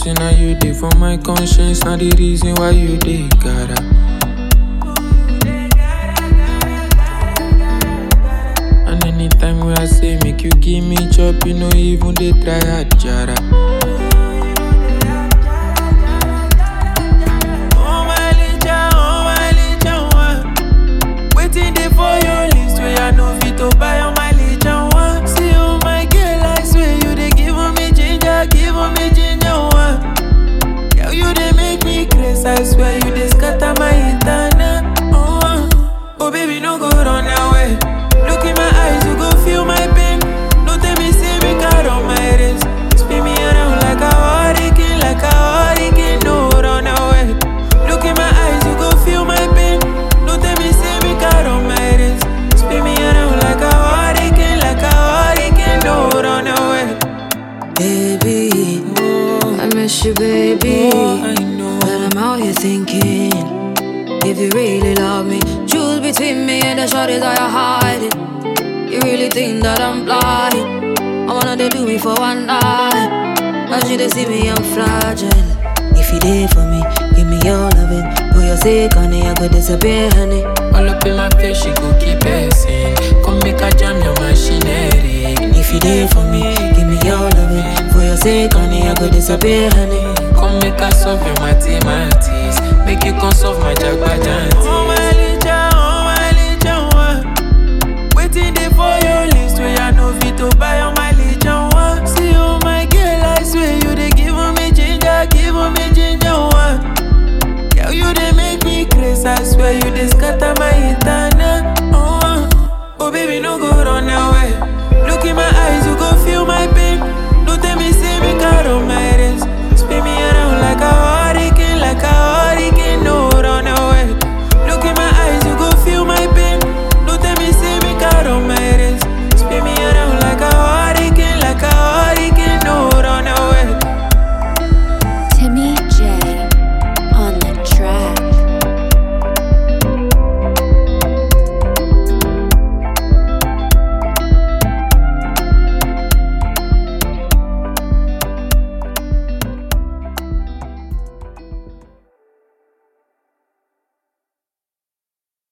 say now you dey for my conscience. Now the reason why you dey gotta. And anytime when I say make you give me chop, you know even they try hard, jara. Oh my licha, waiting there for your list where I know fit to buy on my licha one. See oh my girl, I swear you they giving me ginger one. Girl, you they make me crazy, I swear you they scatter my internet. Oh baby, no go run away. Look in my eyes, you go feel my pain. Don't tell me say me car on my wrist. Spin me around like a hurricane, no run away. Look in my eyes, you go feel my pain. Don't tell me say me car on my wrist. Spin me around like a hurricane, no run away. Baby, I miss you, baby. I know. But I'm out here thinking, if you really love me, choose between me and the shorties that you're hiding. You really think that I'm blind? I wanna they do me for one night. As you they see me, I'm fragile. If you there for me, give me your loving. For your sake, honey, I go disappear, honey. All up in my face, she go keep passing. Come make a jam your machinery. If you there for me, give me your loving. For your sake, honey, I go disappear, honey. Come make a solve your mathematics. Make you come solve my jagbajanti.